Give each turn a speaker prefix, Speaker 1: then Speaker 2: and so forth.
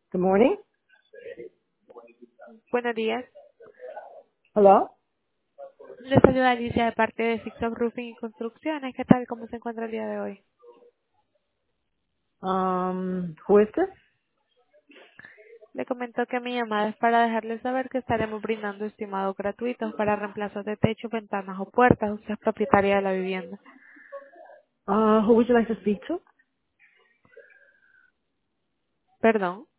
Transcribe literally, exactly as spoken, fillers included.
Speaker 1: Good morning.
Speaker 2: Buenos días.
Speaker 1: Hello.
Speaker 2: Les saluda Alicia de parte de Fix Up Roofing y Construcciones. ¿Qué tal? ¿Cómo se encuentra el día de hoy?
Speaker 1: Um, who is this?
Speaker 2: Le comentó que mi llamada es para dejarles saber que estaremos brindando estimados gratuitos para reemplazos de techo, ventanas o puertas. Usted es propietaria de la vivienda.
Speaker 1: Uh, who would you like to speak to?
Speaker 2: Perdón.